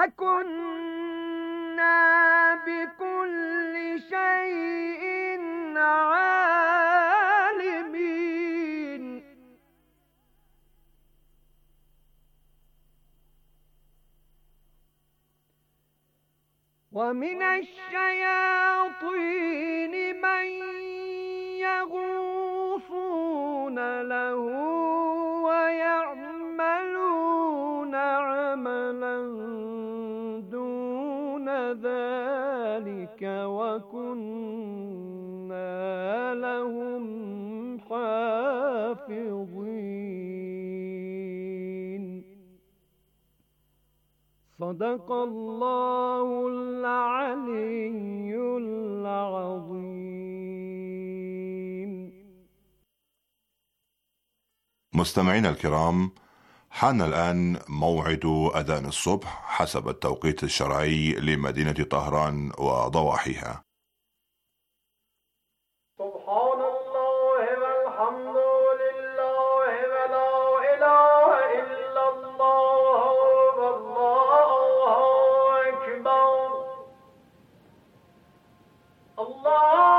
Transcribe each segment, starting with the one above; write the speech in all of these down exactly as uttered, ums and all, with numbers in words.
وكنا بكل شيء عالمين. ومن الشياطين من يغوصون له ويعملون عملا دون ذلك وكنا لهم حافظين. صدق الله العلي العظيم. مستمعينا الكرام، حان الآن موعد أذان الصبح حسب التوقيت الشرعي لمدينة طهران وضواحيها. سبحان الله والحمد لله ولا إله إلا الله والله أكبر. الله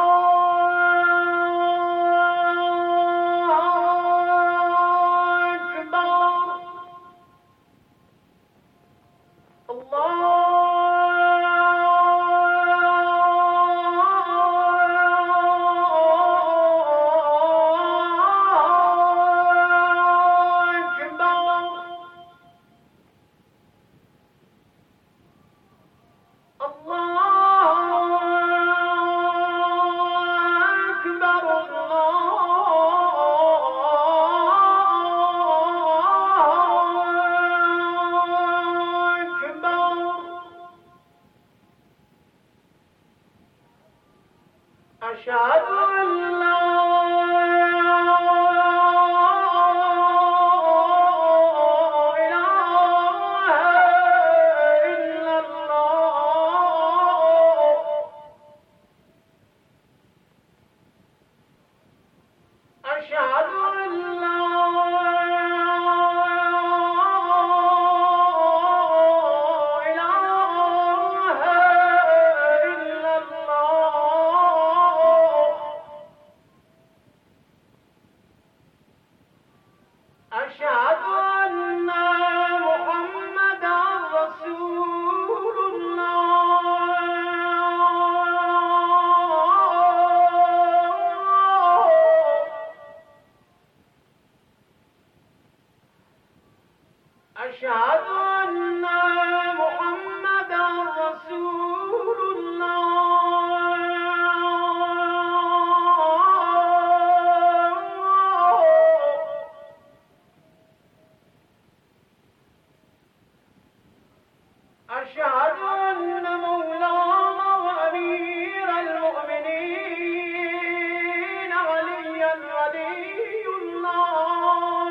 أشهد أن لا أشهد أن محمدا رسول الله. أشهد أن مولانا وأمير المؤمنين عليا ولي الله.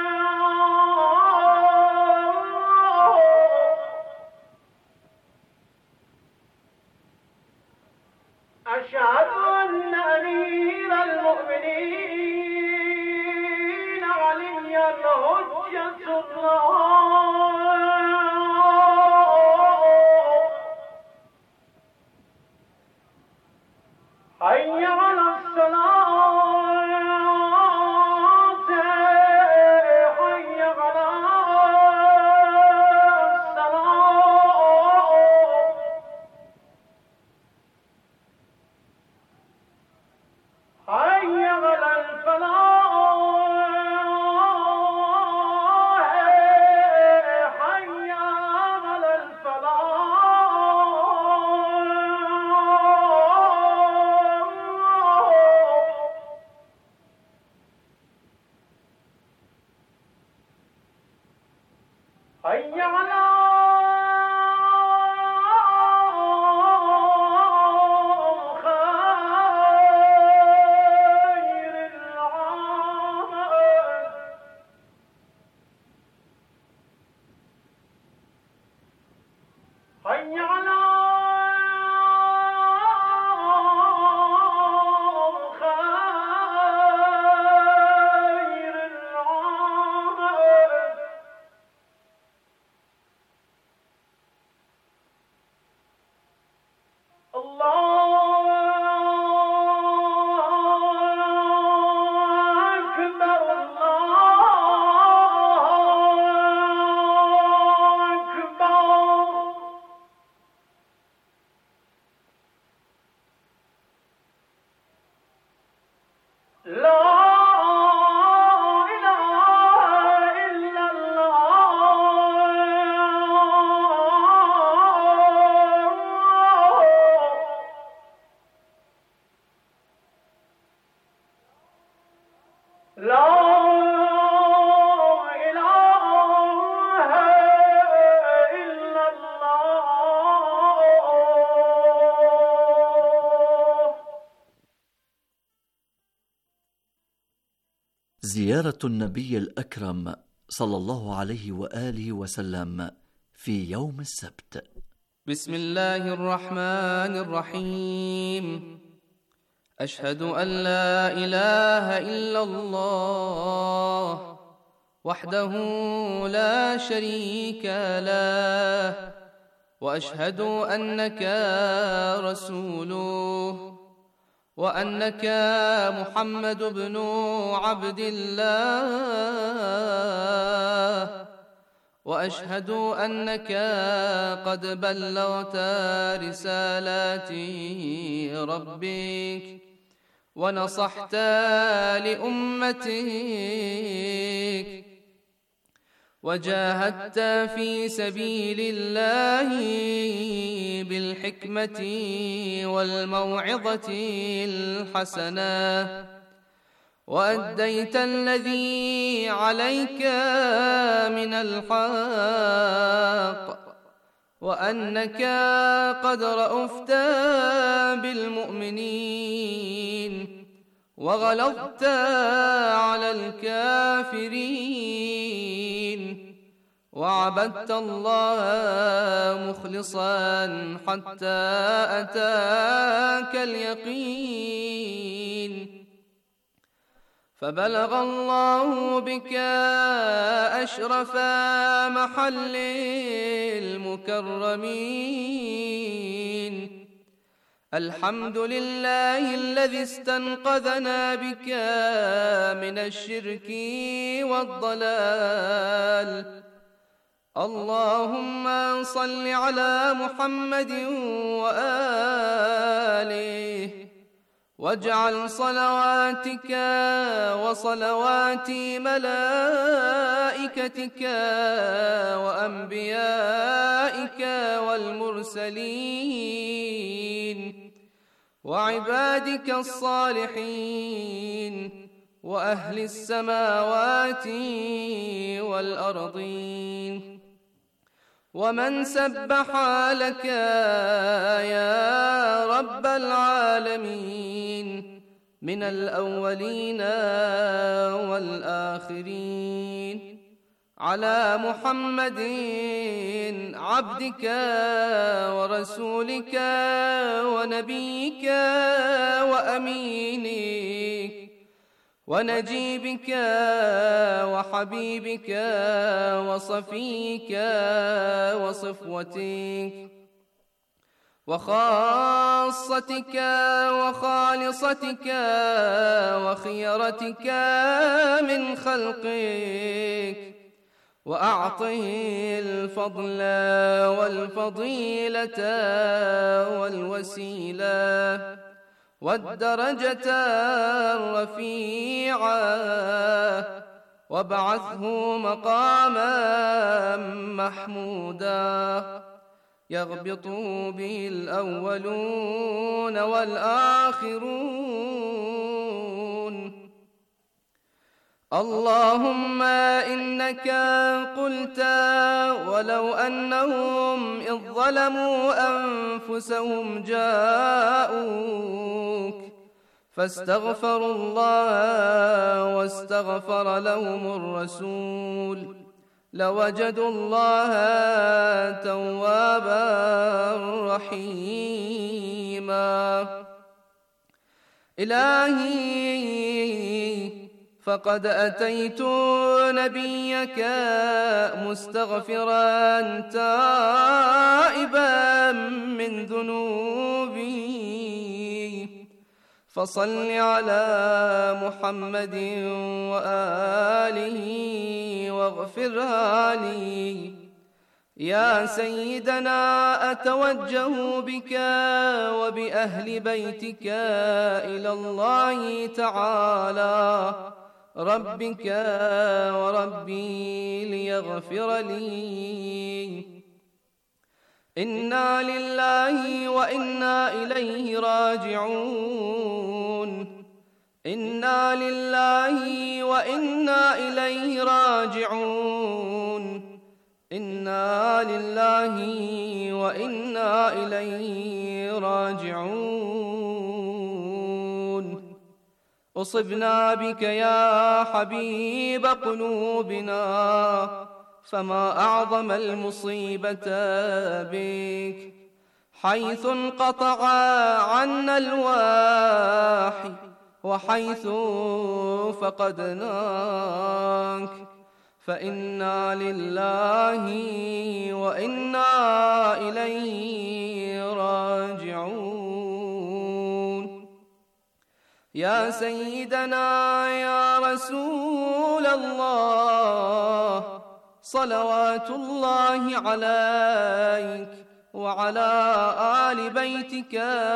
أشهد أن أمير المؤمنين علي الحجة الله. حي على الصلاة، حي على الصلاة، حي على الفلاح، حي على الفلاح. حي على خير العمل. حي على خير العمل. زيارة النبي الأكرم صلى الله عليه وآله وسلم في يوم السبت. بسم الله الرحمن الرحيم. أشهد أن لا إله إلا الله وحده لا شريك له، وأشهد أنك رسوله، وأنك محمد بن عبد الله، وأشهد أنك قد بلغت رسالات ربك ونصحت لأمتك وجاهدت في سبيل الله بالحكمة والموعظة الحسنة، وأديت الذي عليك من الحق، وأنك قد رأفت بالمؤمنين وغلظت على الكافرين، وعبدت الله مخلصا حتى أتاك اليقين، فبلغ الله بك أشرف محل المكرمين. الحمد لله الذي استنقذنا بك من الشرك والضلال. اللهم صل على محمد وآله، واجعل صلواتك وصلوات ملائكتك وأنبيائك والمرسلين وعبادك الصالحين وأهل السماوات والأرضين، ومن سبح لك يا رب العالمين من الأولين والآخرين، على محمد عبدك ورسولك ونبيك وأمينك ونجيبك وحبيبك وصفيك وصفوتك وخاصتك وخالصتك وخيرتك من خلقك، وأعطه الفضل والفضيلة والوسيلة والدرجة الرفيعة، وابعثه مقاما محمودا يغبط به الأولون والآخرون. اللهم إنك قلت ولو أنهم إذ ظلموا أنفسهم جاءوك فاستغفروا الله واستغفر لهم الرسول لوجدوا الله توابا رحيما. إلهي فقد أتيت نبيك مستغفرا تائبا من ذنوبي، فصل على محمد وآله واغفرها لي. يا سيدنا أتوجه بك وبأهل بيتك إلى الله تعالى ربك وربي ليغفر لي. إنا لله وإنا إليه راجعون، إنا لله وإنا إليه راجعون، إنا لله وإنا إليه راجعون. أصبنا بك يا حبيب قلوبنا، فما أعظم المصيبة بك، حيث انقطع عنا الواحي وحيث فقدناك، فإنا لله وإنا إليه راجعون. يا سيدنا يا رسول الله، صلوات الله عليك وعلى آل بيتك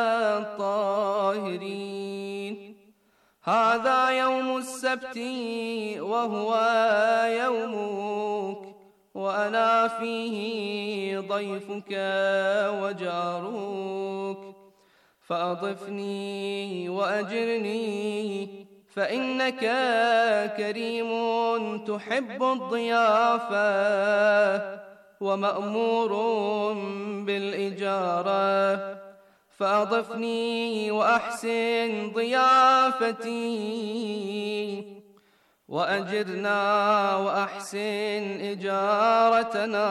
الطاهرين. هذا يوم السبت وهو يومك، وأنا فيه ضيفك وجارك، فأضفني وأجرني، فإنك كريم تحب الضيافة ومأمور بالإجارة، فأضفني وأحسن ضيافتي، وأجرنا وأحسن إجارتنا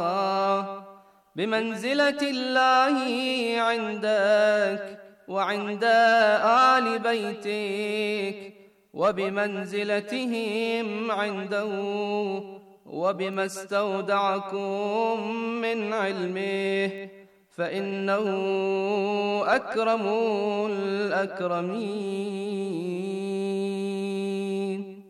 بمنزلة الله عندك وعند آل بيتك، وبمنزلتهم عنده، وبما استودعكم من علمه، فإنه أكرم الأكرمين.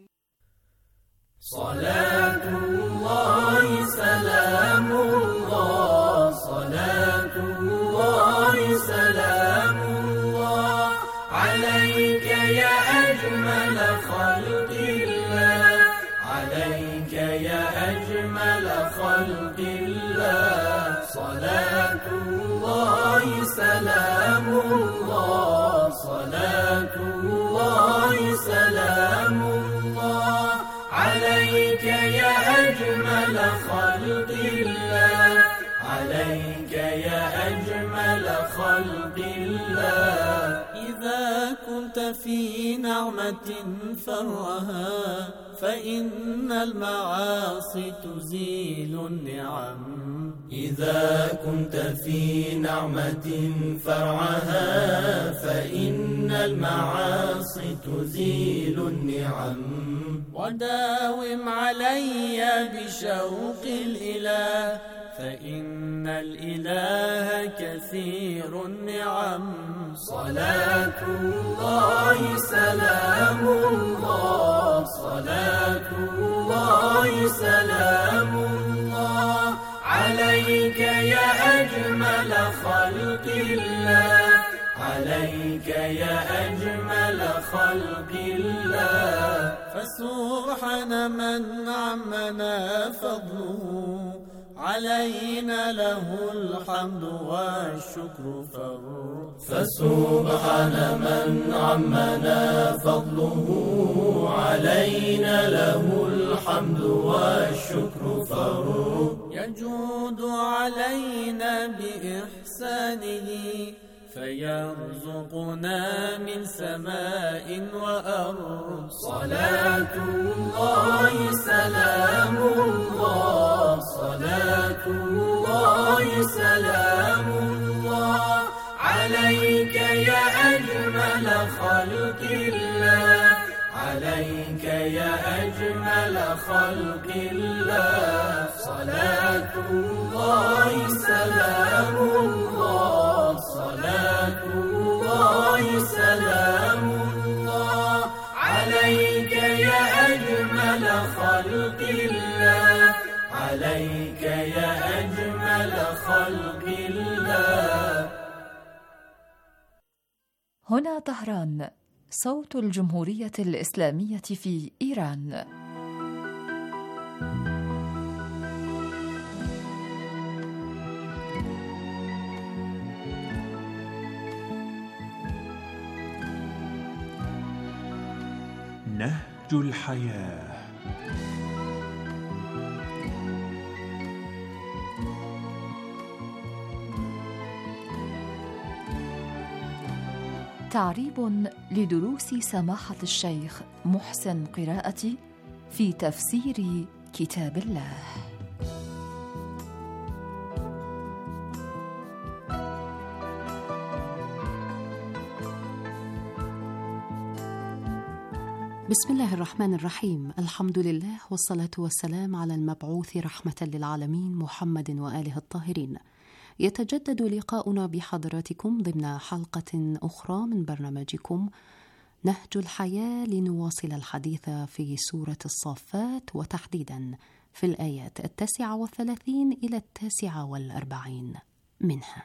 صلاة الله سلام الله، صلاة الله سلام الله عليك يا أجمل خلق الله، عليك يا أجمل خلق الله. صلاة الله سلام الله، صلاة الله سلام الله عليك يا أجمل خلق الله، عليك يا أجمل خلق الله. إذا كنت في نعمة فرها، فإن المعاصي تزيل النعم. إذا كنت في نعمة فرعها، فإن المعاصي تزيل النعم. وداوم علي بشوق الإله، فإن الإله كثير النعم. صلاة الله سلام الله، صلاة الله سلام الله عليك يا أجمل خلق الله، عليك يا أجمل خلق الله. فسبحان من عمنا فضله، علينا له الحمد والشكر فرد. فسبحان من عمنا فضله، علينا له الحمد والشكر فرد. يجود علينا بإحسانه، فيرزقنا من سماء وأرض. صلاة الله سلام الله، صلاة الله سلام الله عليك يا أجمل خلق الله، عليك يا أجمل خلق الله. صلاة الله سلام الله، صلاة الله سلام الله عليك يا أجمل خلق الله، عليك يا أجمل خلق الله. هنا طهران، صوت الجمهورية الإسلامية في إيران. نهج الحياة. تعريب لدروس سماحة الشيخ محسن قراءتي في تفسير كتاب الله. بسم الله الرحمن الرحيم. الحمد لله والصلاة والسلام على المبعوث رحمة للعالمين محمد وآله الطاهرين. يتجدد لقاؤنا بحضراتكم ضمن حلقة أخرى من برنامجكم نهج الحياة، لنواصل الحديث في سورة الصافات، وتحديدا في الآيات التاسعة والثلاثين إلى التاسعة والأربعين منها.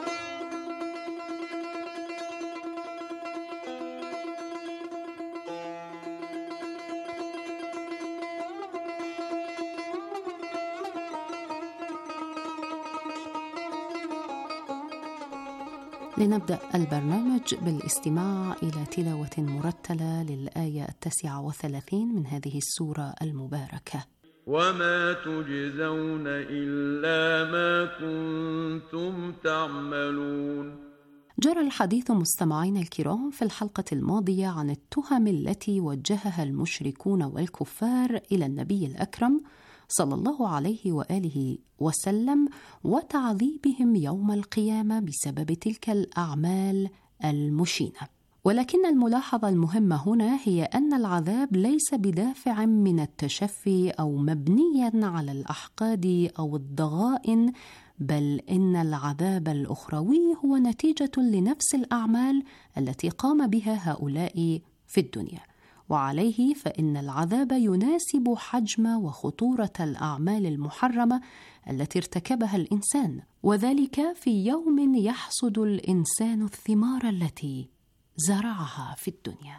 لنبدأ البرنامج بالاستماع إلى تلاوة مرتلة للآية التاسعة والثلاثين من هذه السورة المباركة. وما تجزون إلا ما كنتم تعملون. جرى الحديث مستمعين الكرام في الحلقة الماضية عن التهم التي وجهها المشركون والكفار إلى النبي الأكرم صلى الله عليه وآله وسلم، وتعذيبهم يوم القيامة بسبب تلك الأعمال المشينة. ولكن الملاحظة المهمة هنا هي أن العذاب ليس بدافع من التشفي أو مبنيا على الأحقاد أو الضغائن، بل إن العذاب الأخروي هو نتيجة لنفس الأعمال التي قام بها هؤلاء في الدنيا. وعليه فإن العذاب يناسب حجم وخطورة الأعمال المحرمة التي ارتكبها الإنسان، وذلك في يوم يحصد الإنسان الثمار التي زرعها في الدنيا.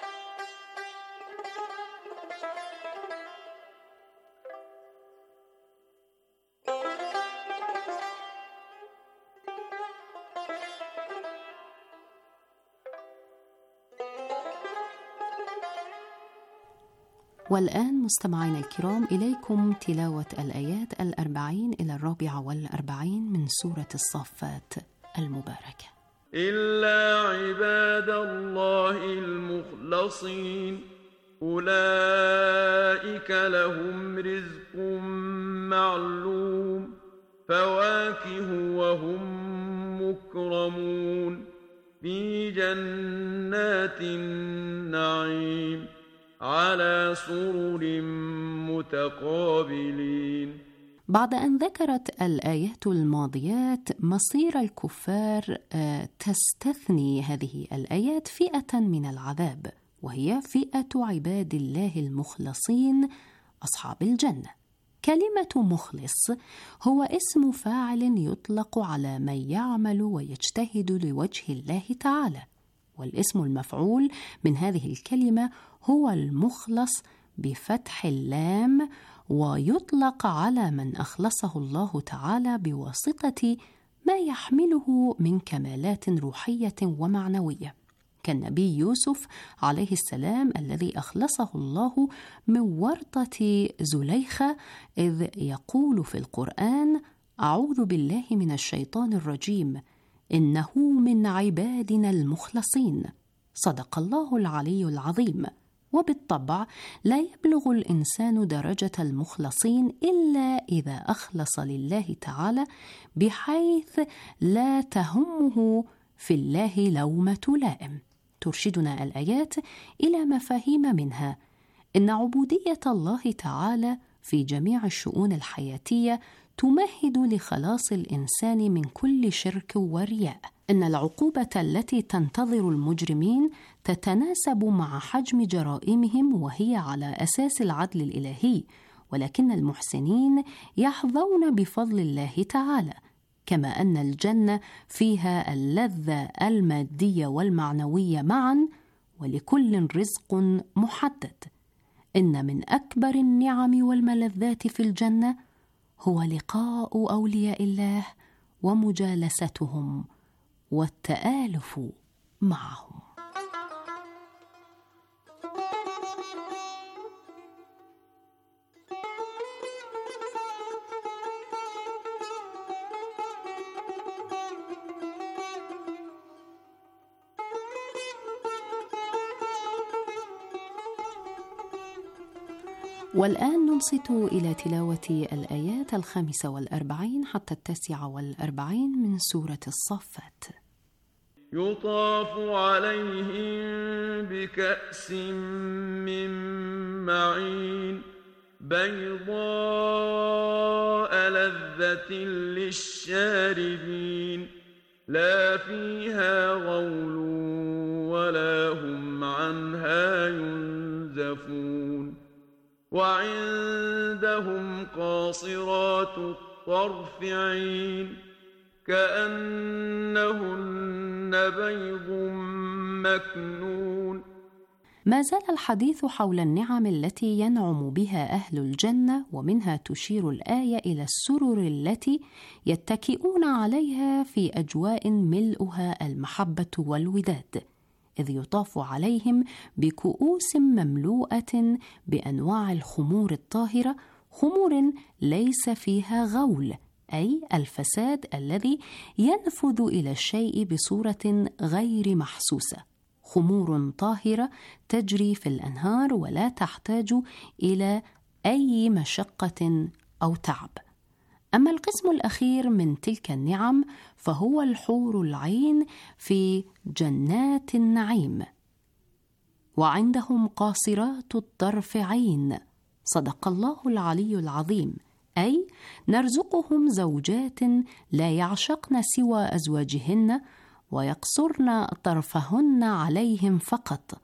والآن مستمعين الكرام إليكم تلاوة الآيات الأربعين إلى الرابعة والأربعين من سورة الصافات المباركة. إلا عباد الله المخلصين أولئك لهم رزق معلوم فواكه وهم مكرمون في جنات النعيم على سرر متقابلين. بعد أن ذكرت الآيات الماضيات مصير الكفار، تستثني هذه الآيات فئة من العذاب، وهي فئة عباد الله المخلصين أصحاب الجنة. كلمة مخلص هو اسم فاعل يطلق على من يعمل ويجتهد لوجه الله تعالى، والاسم المفعول من هذه الكلمة هو المخلص بفتح اللام، ويطلق على من أخلصه الله تعالى بواسطة ما يحمله من كمالات روحية ومعنوية، كالنبي يوسف عليه السلام الذي أخلصه الله من ورطة زليخة، إذ يقول في القرآن: أعوذ بالله من الشيطان الرجيم إنه من عبادنا المخلصين. صدق الله العلي العظيم. وبالطبع لا يبلغ الإنسان درجة المخلصين إلا إذا أخلص لله تعالى، بحيث لا تهمه في الله لومة لائم. ترشدنا الآيات إلى مفاهيم منها إن عبودية الله تعالى في جميع الشؤون الحياتية تمهد لخلاص الإنسان من كل شرك ورياء، إن العقوبة التي تنتظر المجرمين تتناسب مع حجم جرائمهم وهي على أساس العدل الإلهي، ولكن المحسنين يحظون بفضل الله تعالى، كما أن الجنة فيها اللذة المادية والمعنوية معا، ولكل رزق محدد. إن من أكبر النعم والملذات في الجنة هو لقاء أولياء الله ومجالستهم والتآلف معهم. والآن ننصت إلى تلاوة الآيات الخامسة والأربعين حتى التاسعة والأربعين من سورة الصافات. يطاف عليهم بكأس من معين بيضاء لذة للشاربين لا فيها غول ولا هم عنها ينزفون وعندهم قاصرات الطرف عين كأنهن بيض مكنون. ما زال الحديث حول النعم التي ينعم بها أهل الجنة، ومنها تشير الآية إلى السرر التي يتكئون عليها في أجواء ملؤها المحبة والوداد، إذ يطاف عليهم بكؤوس مملوءة بأنواع الخمور الطاهرة، خمور ليس فيها غول، أي الفساد الذي ينفذ إلى الشيء بصورة غير محسوسة، خمور طاهرة تجري في الأنهار ولا تحتاج إلى أي مشقة أو تعب. أما القسم الأخير من تلك النعم فهو الحور العين في جنات النعيم. وعندهم قاصرات الطرف عين. صدق الله العلي العظيم، أي نرزقهم زوجات لا يعشقن سوى أزواجهن ويقصرن طرفهن عليهم فقط،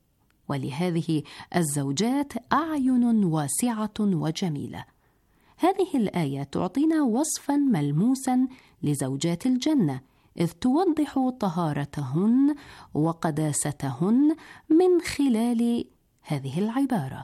ولهذه الزوجات أعين واسعة وجميلة. هذه الآية تعطينا وصفا ملموسا لزوجات الجنة، إذ توضح طهارتهن وقداستهن من خلال هذه العبارة: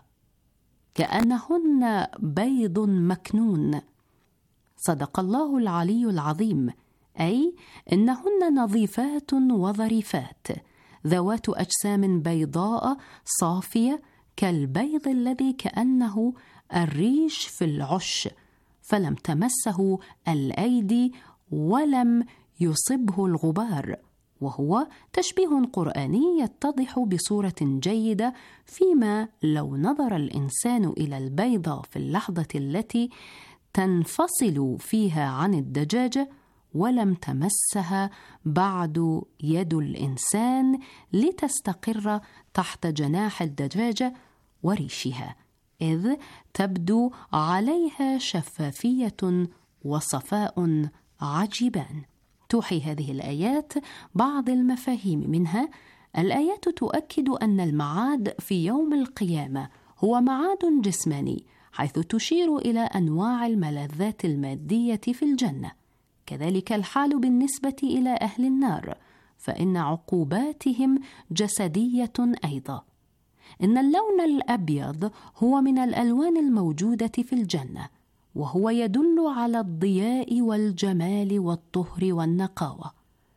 كأنهن بيض مكنون. صدق الله العلي العظيم، أي إنهن نظيفات وظريفات ذوات أجسام بيضاء صافية كالبيض الذي كأنه الريش في العش، فلم تمسه الأيدي ولم يصبه الغبار، وهو تشبيه قرآني يتضح بصورة جيدة فيما لو نظر الإنسان إلى البيضة في اللحظة التي تنفصل فيها عن الدجاجة ولم تمسها بعد يد الإنسان لتستقر تحت جناح الدجاجة وريشها، إذ تبدو عليها شفافية وصفاء عجيبان. توحي هذه الآيات بعض المفاهيم، منها الآيات تؤكد أن المعاد في يوم القيامة هو معاد جسماني، حيث تشير إلى أنواع الملذات المادية في الجنة. كذلك الحال بالنسبة إلى أهل النار، فإن عقوباتهم جسدية أيضا. إن اللون الأبيض هو من الألوان الموجودة في الجنة، وهو يدل على الضياء والجمال والطهر والنقاوة.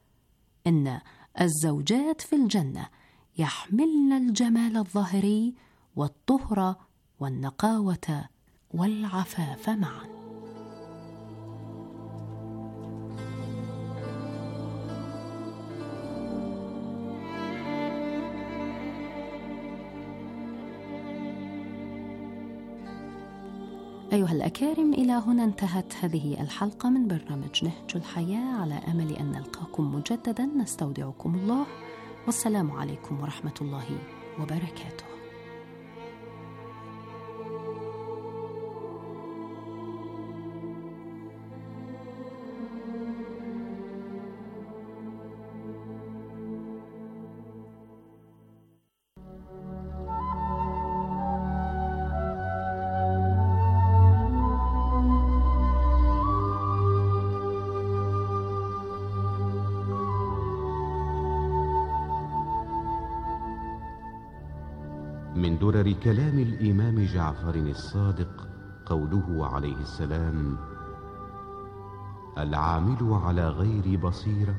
إن الزوجات في الجنة يحملن الجمال الظاهري والطهر والنقاوة والعفاف معا. أيها الأكارم، إلى هنا انتهت هذه الحلقة من برنامج نهج الحياة، على أمل أن نلقاكم مجددا. نستودعكم الله، والسلام عليكم ورحمة الله وبركاته. من درر كلام الإمام جعفر الصادق قوله عليه السلام: العامل على غير بصيرة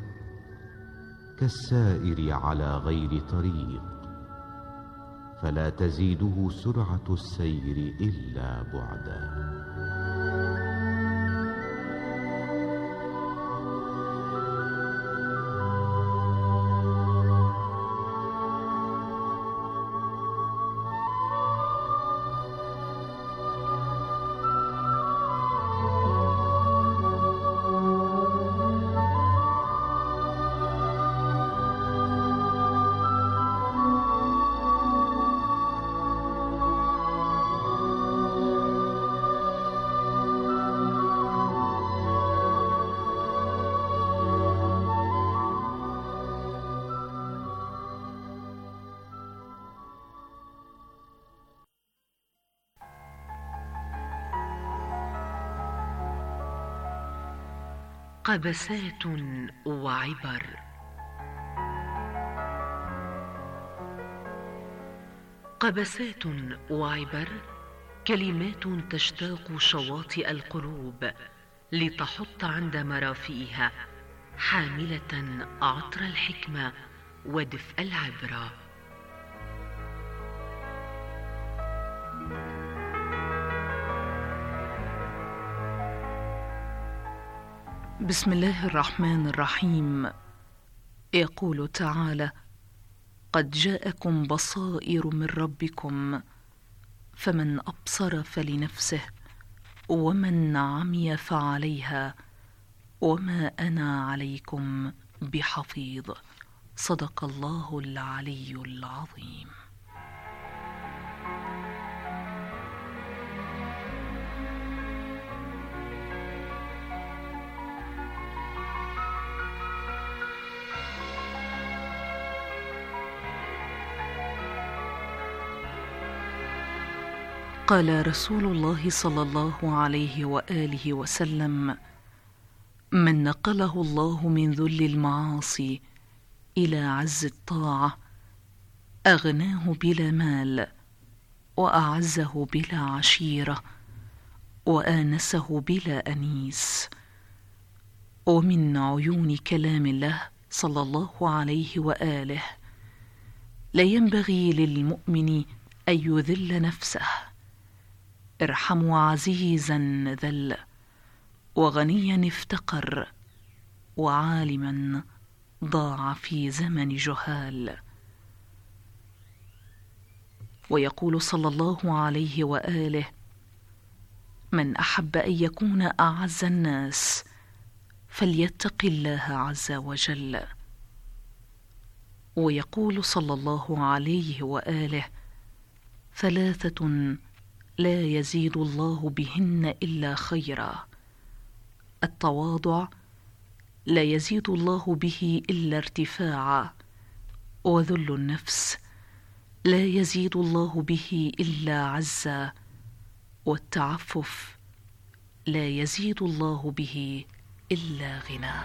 كالسائر على غير طريق، فلا تزيده سرعة السير إلا بعدا. قبسات وعبر. قبسات وعبر كلمات تشتاق شواطئ القلوب لتحط عند مرافئها حاملة عطر الحكمة ودفء العبرة. بسم الله الرحمن الرحيم. يقول تعالى: قد جاءكم بصائر من ربكم فمن أبصر فلنفسه ومن عمي فعليها وما أنا عليكم بحفيظ. صدق الله العلي العظيم. قال رسول الله صلى الله عليه وآله وسلم: من نقله الله من ذل المعاصي إلى عز الطاعة أغناه بلا مال وأعزه بلا عشيرة وآنسه بلا أنيس. ومن عيون كلام الله صلى الله عليه وآله: لا ينبغي للمؤمن أن يذل نفسه، ارحموا عزيزا ذل وغنيا افتقر وعالما ضاع في زمن جهال. ويقول صلى الله عليه وآله: من أحب أن يكون أعز الناس فليتق الله عز وجل. ويقول صلى الله عليه وآله: ثلاثة لا يزيد الله بهن إلا خيرا: التواضع لا يزيد الله به إلا ارتفاعا، وذل النفس لا يزيد الله به إلا عزا، والتعفف لا يزيد الله به إلا غنى.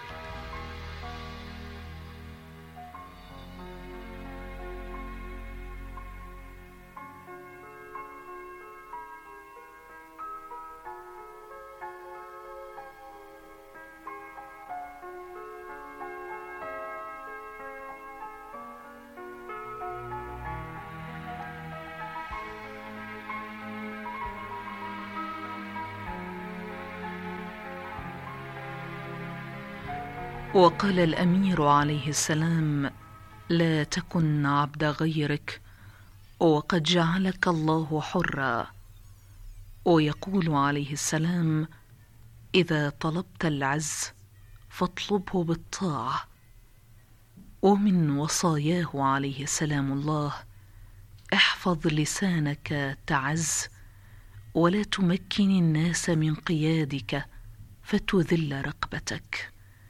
وقال الأمير عليه السلام: لا تكن عبد غيرك وقد جعلك الله حرا. ويقول عليه السلام: إذا طلبت العز فاطلبه بالطاعة. ومن وصاياه عليه سلام الله: احفظ لسانك تعز ولا تمكن الناس من قيادك فتذل رقبتك.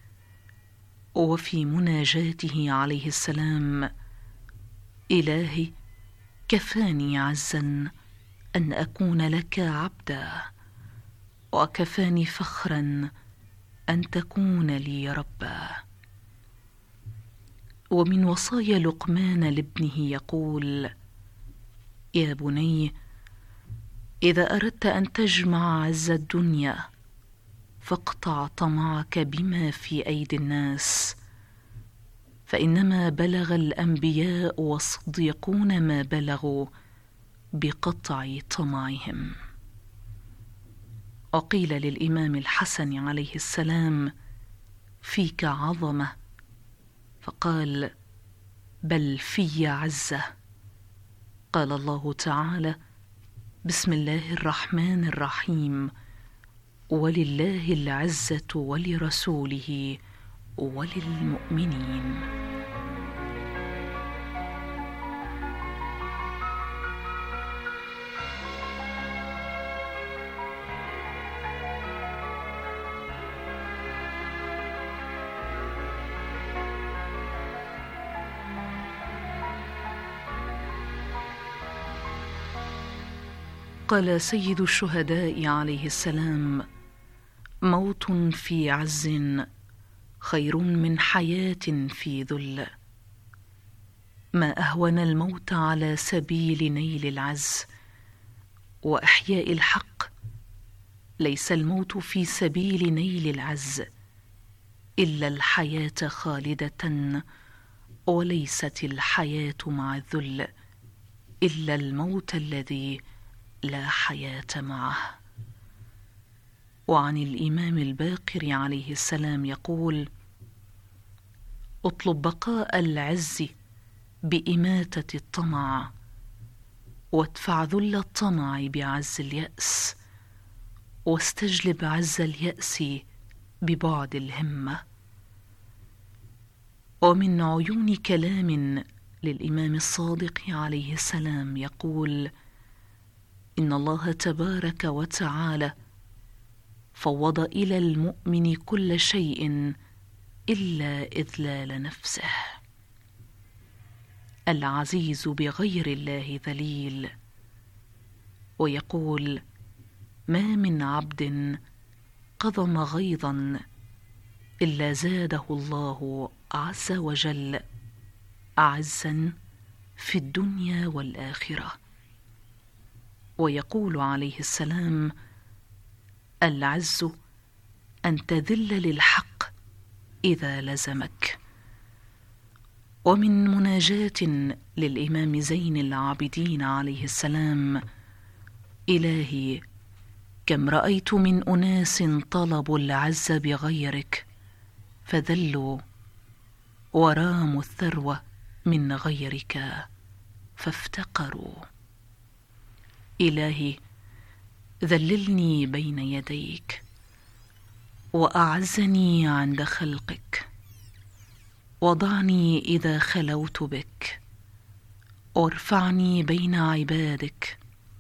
وفي مناجاته عليه السلام: إلهي كفاني عزا أن أكون لك عبدا، وكفاني فخرا أن تكون لي ربا. ومن وصايا لقمان لابنه يقول: يا بني، إذا أردت أن تجمع عز الدنيا فاقطع طمعك بما في أيدي الناس، فإنما بلغ الأنبياء والصديقون ما بلغوا بقطع طمعهم. وقيل للإمام الحسن عليه السلام: فيك عظمة، فقال: بل في عزة. قال الله تعالى: بسم الله الرحمن الرحيم، ولله العزة ولرسوله وللمؤمنين. قال سيد الشهداء عليه السلام: موت في عز خير من حياة في ذل. ما أهون الموت على سبيل نيل العز وإحياء الحق. ليس الموت في سبيل نيل العز إلا الحياة خالدة، وليست الحياة مع الذل إلا الموت الذي لا حياة معه. وعن الإمام الباقر عليه السلام يقول: اطلب بقاء العز بإماتة الطمع، وادفع ذل الطمع بعز اليأس، واستجلب عز اليأس ببعد الهمة. ومن عيون كلام للإمام الصادق عليه السلام يقول: إن الله تبارك وتعالى فوض إلى المؤمن كل شيء إلا إذلال نفسه. العزيز بغير الله ذليل. ويقول: ما من عبد قضم غيظا إلا زاده الله عز وجل عزا في الدنيا والآخرة. ويقول عليه السلام: العز أن تذل للحق إذا لزمك. ومن مناجاة للإمام زين العابدين عليه السلام: إلهي كم رأيت من أناس طلبوا العز بغيرك فذلوا، وراموا الثروة من غيرك فافتقروا. إلهي ذللني بين يديك، وأعزني عند خلقك، وضعني إذا خلوت بك، وارفعني بين عبادك،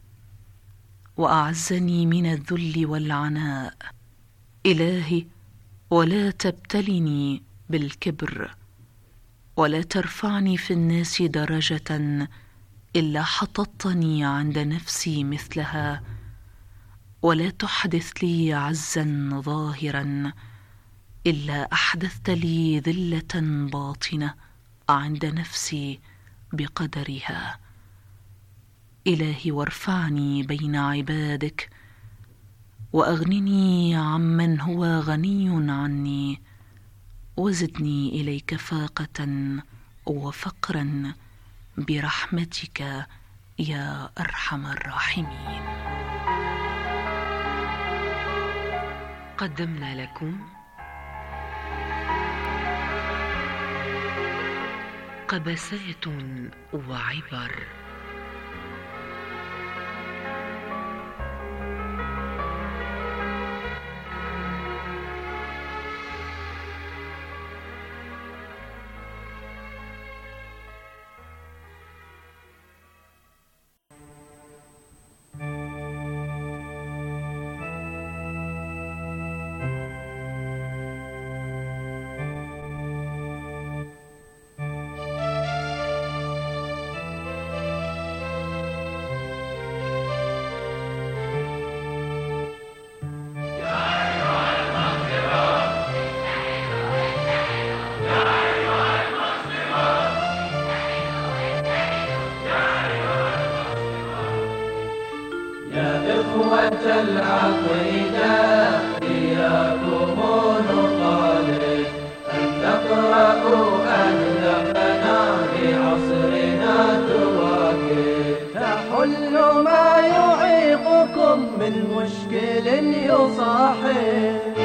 وأعزني من الذل والعناء. إلهي ولا تبتلني بالكبر، ولا ترفعني في الناس درجة إلا حططني عند نفسي مثلها، ولا تحدث لي عزا ظاهرا إلا أحدثت لي ذلة باطنة عند نفسي بقدرها. إلهي وارفعني بين عبادك، وأغنني عمن هو غني عني، وزدني إليك فاقة وفقرا برحمتك يا أرحم الراحمين. قدمنا لكم قبسات وعبر. العقيدة إياكم نطالب أن تقرأوا أهدافنا بعصرنا تواكب، تحل ما يعيقكم من مشكل يصاحب،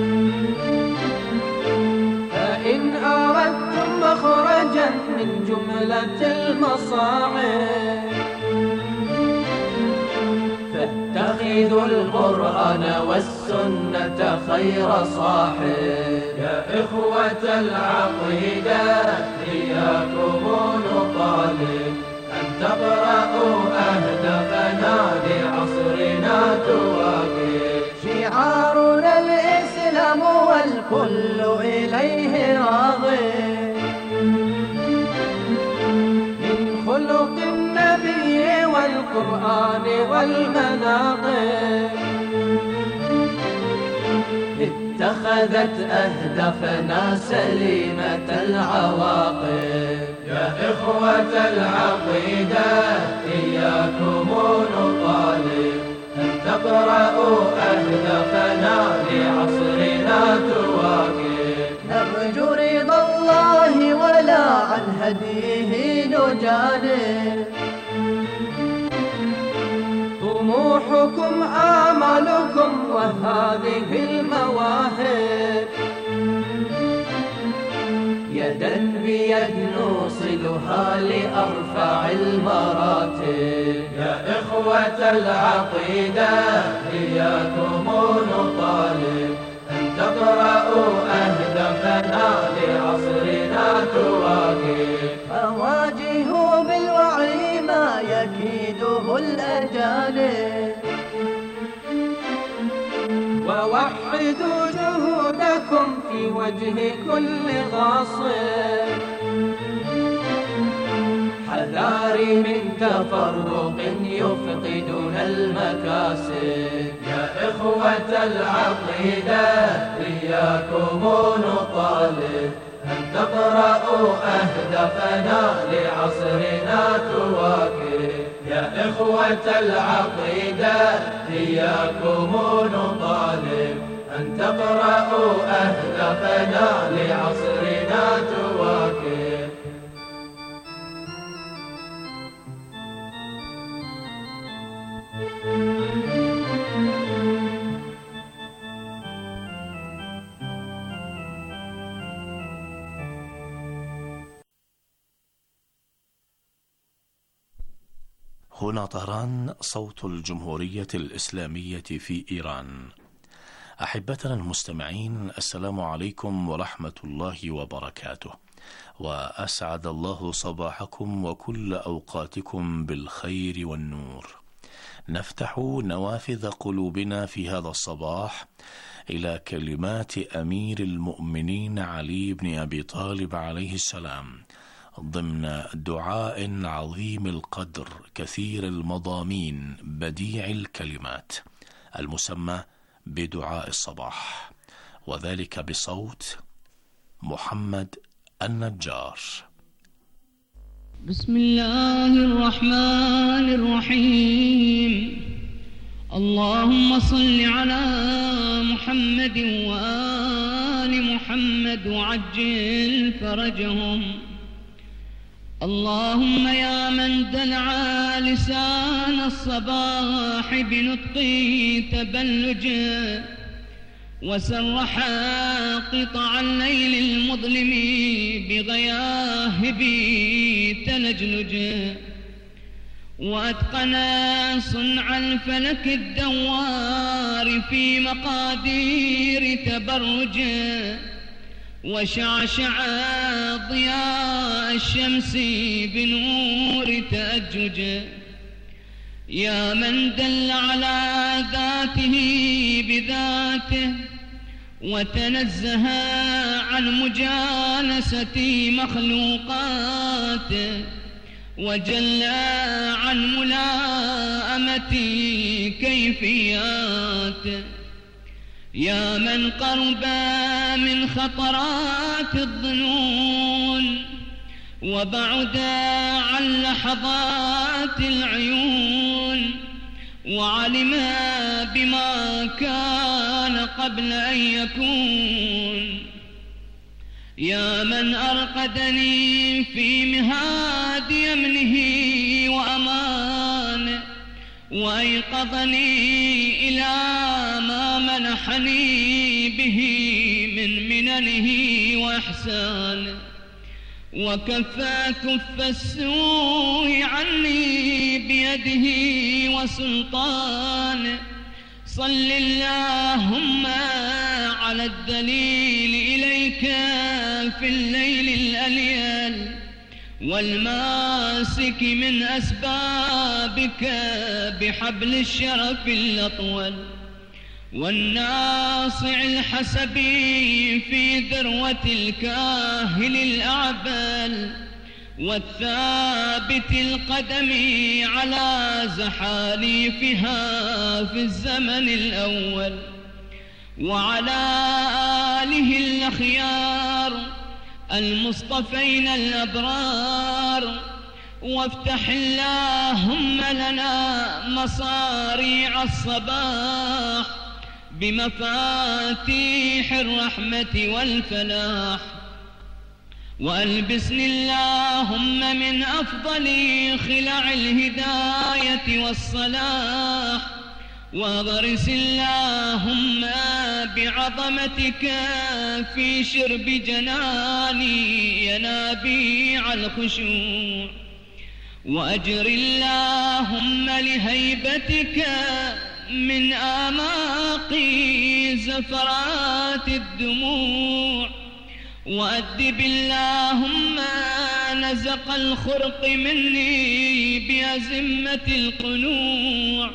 فإن أردتم مخرجا من جملة المصاعب فاتخذوا القرآن والسنة خير صاحب. يا إخوة العقيدة إياكم نطالب أن تقرأوا أهدافنا بعصرنا تواكب، شعارنا الإسلام والكل إليه راغب، من خلق النبي والقرآن والمناقب، اتخذت أهدافنا سليمة العواقب. يا إخوة العقيدة إياكم نطالب أن تقرأوا أهدافنا لعصرنا تواكب. نرجو رضا الله ولا عن هديه نجانب. طموحكم آمالكم وهذه المواهب يدا بيد نوصلها لأرفع المراتب. يا إخوة العقيدة إياكم نطالب أن تقرأوا أهدافنا لعصرنا تواكب. فواجهوا بالوعي ما يكيده الأجانب ووحدوا جهودكم في وجه كل غاصب. حذاري من تفرق يفقدون المكاسب. يا إخوة العقيدة إياكم نطالب أن تقرأوا أهدافنا لعصرنا تواكب. يا إخوة العقيدة إياكم نطالب أن تقرأوا أهدافنا لعصرنا تواكب. هنا طهران، صوت الجمهورية الإسلامية في إيران. أحبتنا المستمعين، السلام عليكم ورحمة الله وبركاته، وأسعد الله صباحكم وكل أوقاتكم بالخير والنور. نفتح نوافذ قلوبنا في هذا الصباح إلى كلمات أمير المؤمنين علي بن أبي طالب عليه السلام ضمن دعاء عظيم القدر كثير المضامين بديع الكلمات المسمى بدعاء الصباح، وذلك بصوت محمد النجار. بسم الله الرحمن الرحيم. اللهم صل على محمد وآل محمد وعجل فرجهم. اللهم يا من دلع لسان الصباح بنطق تبلج وسرح قطع الليل المظلم بغياهب تلجلج وأتقن صنع الفلك الدوار في مقادير تبرج وشعشع ضياء الشمس بنور تأجج. يا من دل على ذاته بذاته وتنزه عن مجالسة مخلوقاته وجل عن ملاءمة كيفياته. يا من قرب من خطرات الظنون وبعد عن لحظات العيون وعلم بما كان قبل أن يكون. يا من أرقدني في مهاد يمنه وأمانه وأيقظني إلى ما منحني به من مننه وإحسانه وكفى كف السوء عني بيده وسلطانه. صل اللهم على الدليل إليك في الليل الأليل والماسك من أسبابك بحبل الشرف الأطول والناصع الحسبي في ذروة الكاهل الأعبل والثابت القدم على زحاليفها في الزمن الأول وعلى آله الأخيار المصطفين الأبرار، وافتح اللهم لنا مصاريع الصباح بمفاتيح الرحمة والفلاح، وألبسني اللهم من أفضل خلع الهداية والصلاح، واغرس اللهم بعظمتك في شرب جناني ينابيع الخشوع، وأجر اللهم لهيبتك من آماقي زفرات الدموع، وأدب اللهم نزق الخرق مني بأزمة القنوع.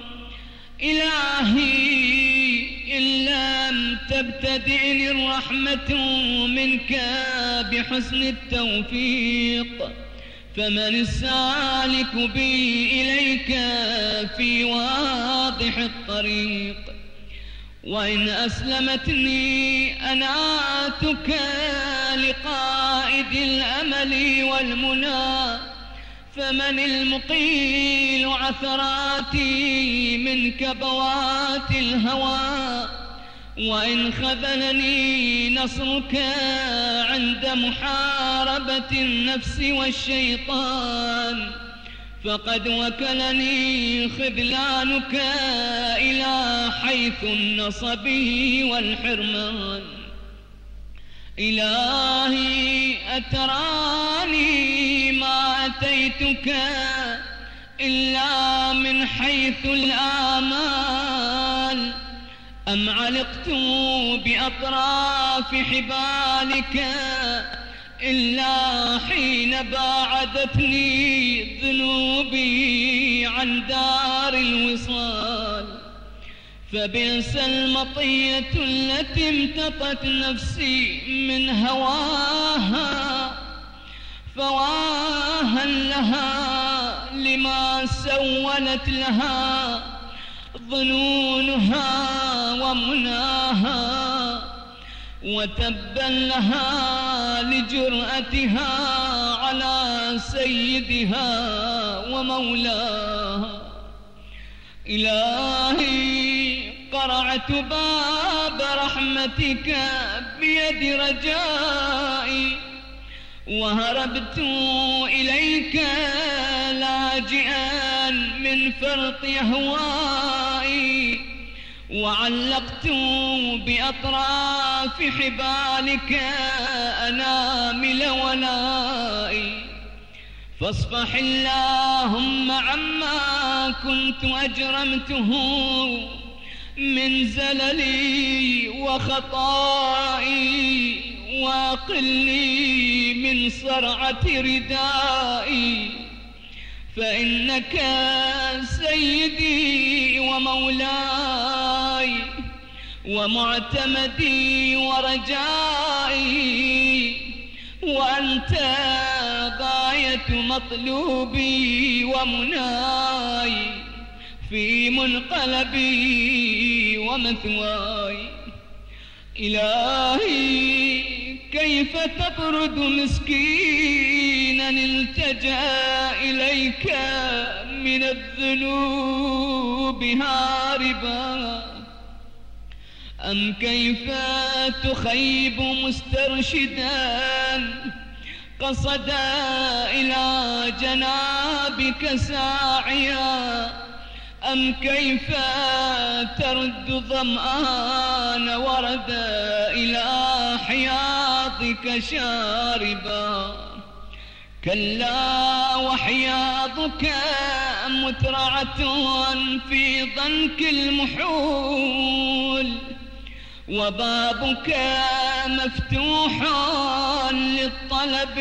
إلهي إن لم تبتدئني الرحمة منك بحسن التوفيق، فمن السالك بي إليك في واضح الطريق، وإن أسلمتني أناتك لقائد الأمل والمنى، فمن المقيل عثراتي من كبوات الهوى، وإن خذلني نصرك عند محاربة النفس والشيطان، فقد وكلني خذلانك إلى حيث النصب والحرمان. إلهي أتراني ما أتيتك إلا من حيث الآمال، أم علقت بأطراف حبالك إلا حين باعدتني ذنوبي عن دار الوصال، فبئس المطية التي امتطت نفسي من هواها، فواها لها لما سولت لها ظنونها ومناها، وتبا لها لجرأتها على سيدها ومولاها. إلهي قرعت باب رحمتك بيد رجائي، وهربت إليك لاجئا من فرط أهوائي، وعلقت بأطراف حبالك أنامل ولائي، فاصفح اللهم عما كنت أجرمته من زللي وخطائي، واقلني من صرعة ردائي، فإنك سيدي ومولاي ومعتمدي ورجائي، وأنت غاية مطلوبي ومناي في منقلبي ومثواي. إلهي كيف تطرد مسكينا التجأ إليك من الذنوب هاربا، أم كيف تخيب مسترشدا قصد إلى جنابك ساعيا، أم كيف ترد ظمآن ورد إلى حياضك شاربا. كلا وحياضك مترعة في ضنك المحول، وبابك مفتوح للطلب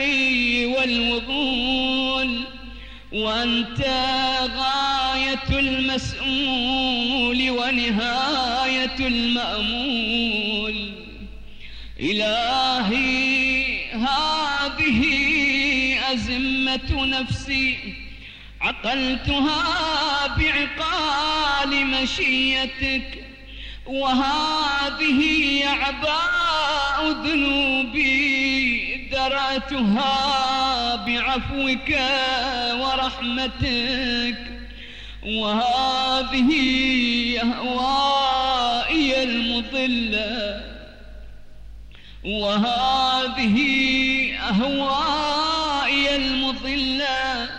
والوضول، وأنت غاية المسؤول ونهاية المأمول. إلهي هذه أزمة نفسي عقلتها بعقال مشيتك، وهذه أعباء ذنوبي درأتها بعفوك ورحمتك، وهذه أهوائي المضلة وهذه أهوائي المضلة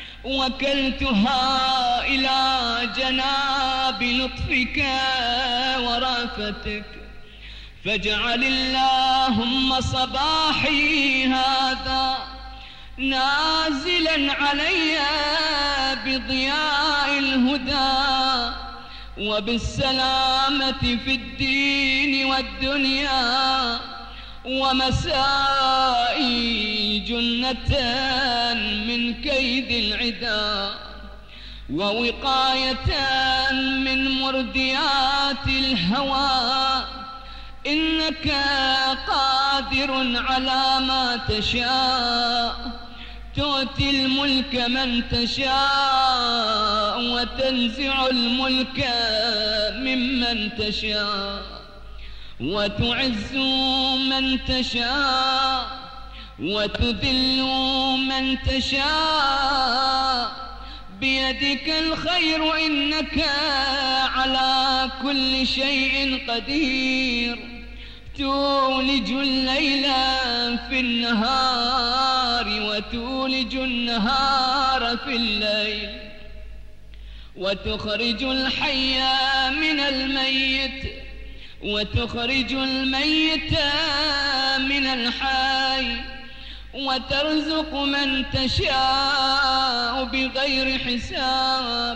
وكلتها إلى جناب لطفك ورأفتك، فاجعل اللهم صباحي هذا نازلا علي بضياء الهدى وبالسلامة في الدين والدنيا، ومسائي جنة من كيد العدا، ووقاية من مرديات الهوى، إنك قادر على ما تشاء، تؤتي الملك من تشاء وتنزع الملك ممن تشاء، وتعز من تشاء وتذل من تشاء، بيدك الخير إنك على كل شيء قدير، تولج الليل في النهار وتولج النهار في الليل، وتخرج الحي من الميت وتخرج الميت من الحي، وترزق من تشاء بغير حساب،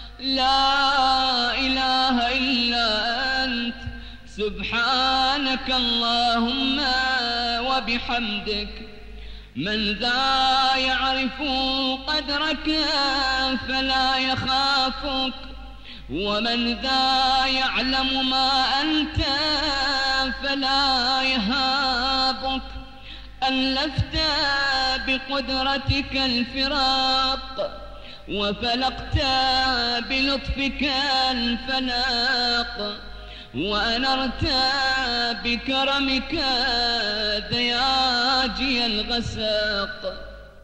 لا إله إلا أنت سبحانك اللهم وبحمدك. من ذا يعرف قدرك فلا يخافك، ومن ذا يعلم ما أنت فلا يهابك، ألفت بقدرتك الفراق وفلقت بلطفك الفلاق، وأنرت بكرمك دياجي الغساق،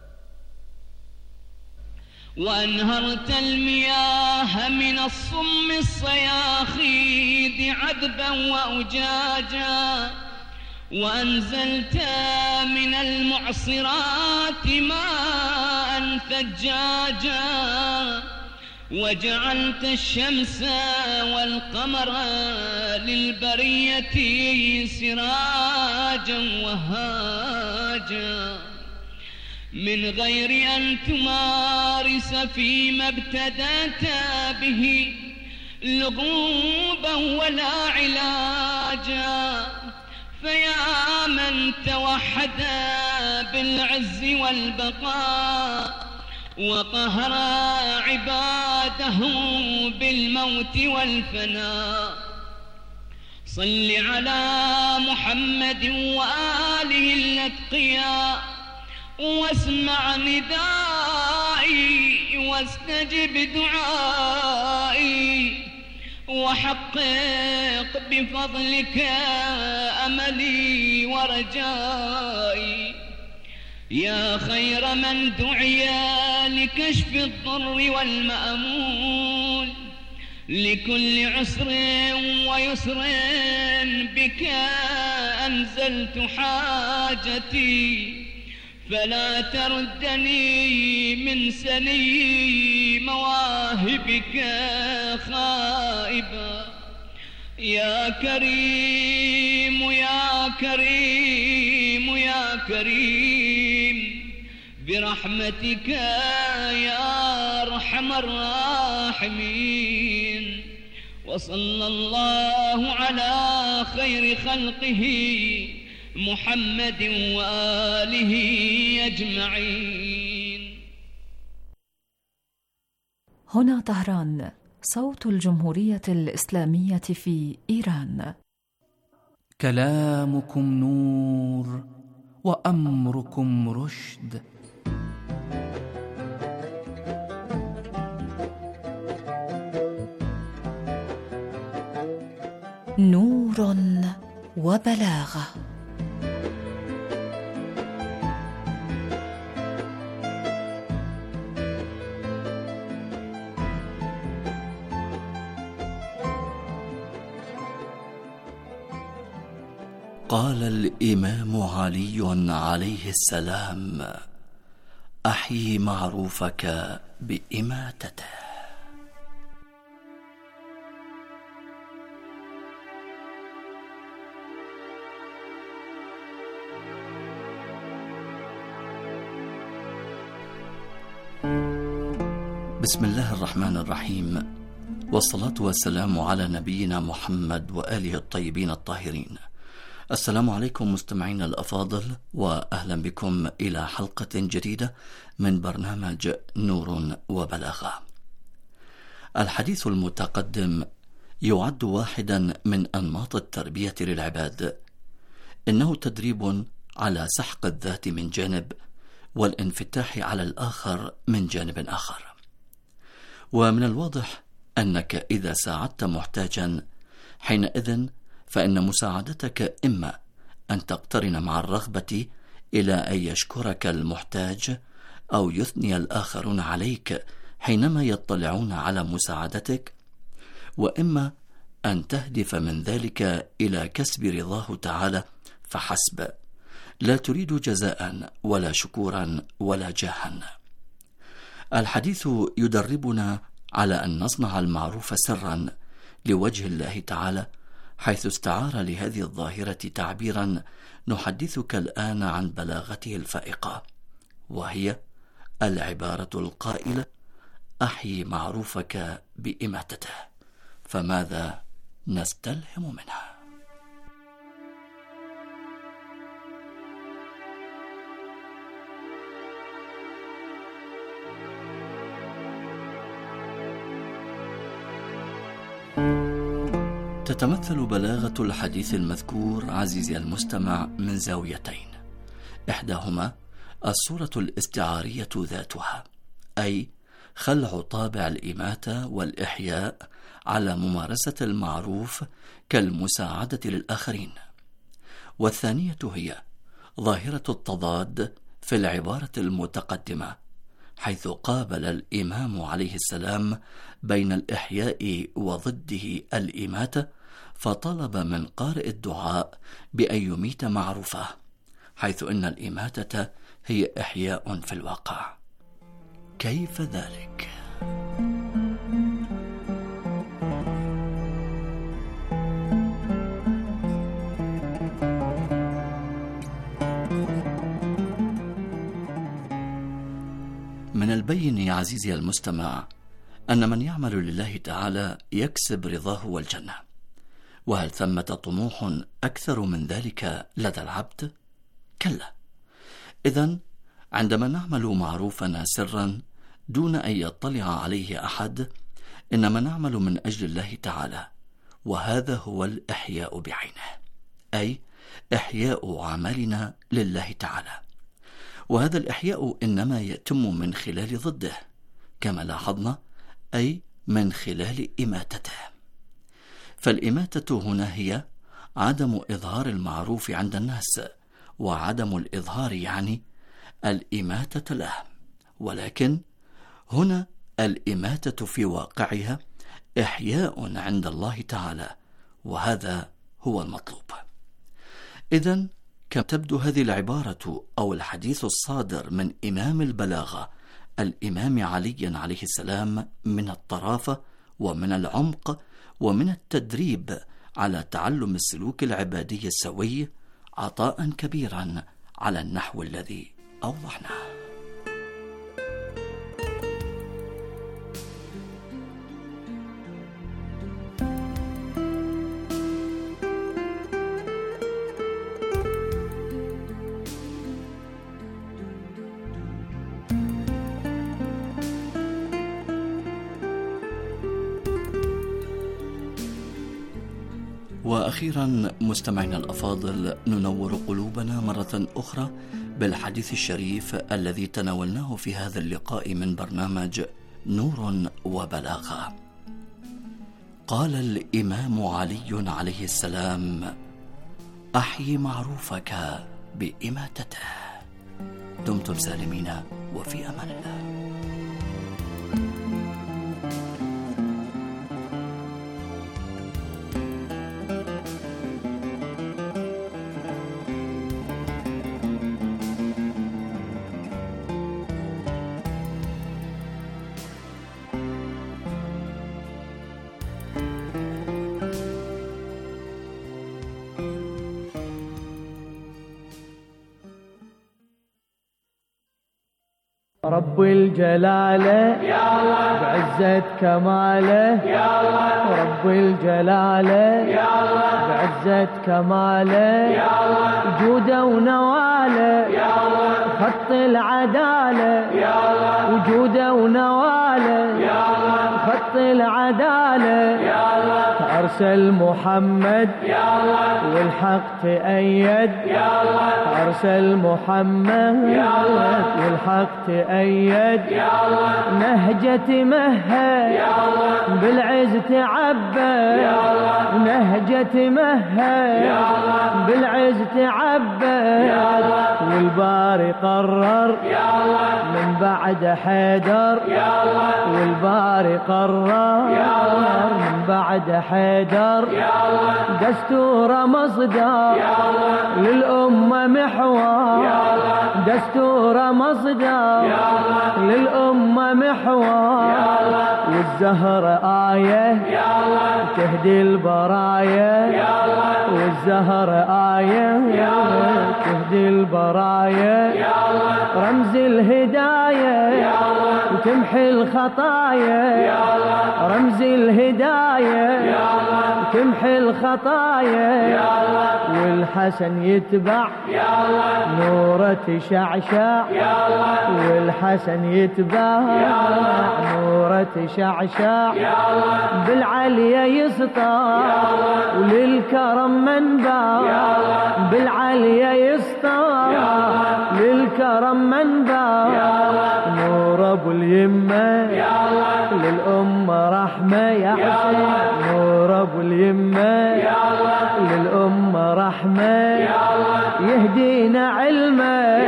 وأنهرت المياه من الصم الصياخيد عذبا وأجاجا، وأنزلت من المعصرات ماء ثجاجا، وجعلت الشمس والقمر للبرية سراجا وهاجا، من غير أن تمارس فيما ابتدأت به لغوبا ولا علاجا، فيا من توحد بالعز والبقاء وقهر عباده بالموت والفناء، صل على محمد وآله الأتقياء، واسمع ندائي واستجب دعائي، وحقق بفضلك أملي ورجائي، يا خير من دعي لكشف الضر والمأمول، لكل عسر ويسر بك أنزلت حاجتي، فلا تردني من سني مواهبك خائبا، يا كريم يا كريم يا كريم برحمتك يا أرحم الراحمين. وصلى الله على خير خلقه محمد وآله أجمعين. هنا طهران، صوت الجمهورية الإسلامية في إيران. كلامكم نور وأمركم رشد. نور وبلاغة. قال الإمام علي عليه السلام: أحيي معروفك بإماتته. بسم الله الرحمن الرحيم، والصلاة والسلام على نبينا محمد وآله الطيبين الطاهرين. السلام عليكم مستمعينا الأفاضل، وأهلا بكم إلى حلقة جديدة من برنامج نور وبلاغة. الحديث المتقدم يعد واحدا من أنماط التربية للعباد، إنه تدريب على سحق الذات من جانب، والانفتاح على الآخر من جانب آخر. ومن الواضح أنك إذا ساعدت محتاجا حينئذ فإن مساعدتك إما أن تقترن مع الرغبة إلى أن يشكرك المحتاج، أو يثني الآخرون عليك حينما يطلعون على مساعدتك، وإما أن تهدف من ذلك إلى كسب رضاه تعالى فحسب، لا تريد جزاء ولا شكورا ولا جاها. الحديث يدربنا على أن نصنع المعروف سرا لوجه الله تعالى، حيث استعار لهذه الظاهرة تعبيرا نحدثك الآن عن بلاغته الفائقة، وهي العبارة القائلة: أحيي معروفك بإماتته. فماذا نستلهم منها؟ تتمثل بلاغة الحديث المذكور عزيزي المستمع من زاويتين، إحداهما الصورة الاستعارية ذاتها، أي خلع طابع الإماتة والإحياء على ممارسة المعروف كالمساعدة للآخرين، والثانية هي ظاهرة التضاد في العبارة المتقدمة، حيث قابل الإمام عليه السلام بين الإحياء وضده الإماتة، فطلب من قارئ الدعاء بأن يميت معروفه، حيث إن الإماتة هي إحياء في الواقع. كيف ذلك؟ من البين يا عزيزي المستمع أن من يعمل لله تعالى يكسب رضاه والجنة، وهل ثمة طموح أكثر من ذلك لدى العبد؟ كلا. إذن عندما نعمل معروفنا سرا دون أن يطلع عليه أحد، إنما نعمل من أجل الله تعالى، وهذا هو الإحياء بعينه، أي إحياء عملنا لله تعالى. وهذا الإحياء إنما يتم من خلال ضده كما لاحظنا، أي من خلال إماتته. فالإماتة هنا هي عدم إظهار المعروف عند الناس، وعدم الإظهار يعني الإماتة له، ولكن هنا الإماتة في واقعها إحياء عند الله تعالى، وهذا هو المطلوب. إذن كم تبدو هذه العبارة أو الحديث الصادر من إمام البلاغة الإمام علي عليه السلام من الطرافة ومن العمق ومن التدريب على تعلم السلوك العبادي السوي عطاء كبيرا على النحو الذي أوضحناه. وأخيرا مستمعينا الأفاضل، ننور قلوبنا مرة أخرى بالحديث الشريف الذي تناولناه في هذا اللقاء من برنامج نور وبلاغة. قال الإمام علي عليه السلام: أحيي معروفك بإماتته. دمتم سالمين وفي أمان الله. رب الجلالة بعزة كماله، رب الجلالة بعزة كماله، وجوده ونواله خط العدالة، وجوده ونواله خط العدالة، أرسل محمد والحق تأيد، أرسل محمد والحق تأيد، نهجة مهد بالعز تعبى، نهجة مهد بالعز تعبى، والباري قرر من بعد حيدر، والباري قرر من بعد حيدر، دستور مصدر للأمة محور، دستور مصدر للأمة محور، والزهر آية تهدي البرايا، والزهر آية تهدي البرايا، رمز الهداية وتمحي الخطايا، رمز الهداية وتمحي الخطايا، والحسن يتبع نوره تشعشع، والحسن يتبع نوره تشعشع، بالعليا يسطع وللكرم منبع، بالعليا يسطع للكرم منبع، نور ابو اليمه للأمة رحمة يا حسين، نور ابو اليمه للأمة رحمة، يهدينا علمه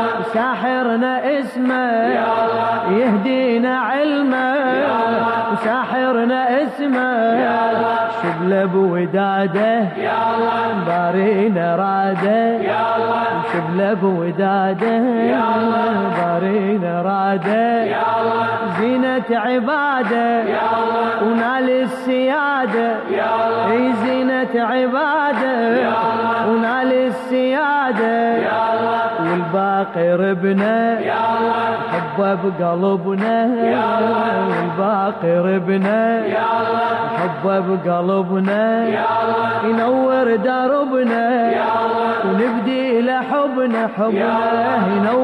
وساحرنا اسمه، يهدينا علمه وساحرنا اسمه، شبله بوداده بارينا راده، شبله بوداده بارينا راده، زينة عباده ونال السيادة، اي زينة عباده ونال السيادة، والباقي ربنا حبه بقلبنا، والباقي ربنا حبه بقلبنا، ينور دربنا ونبدي لحبنا حبنا، ينور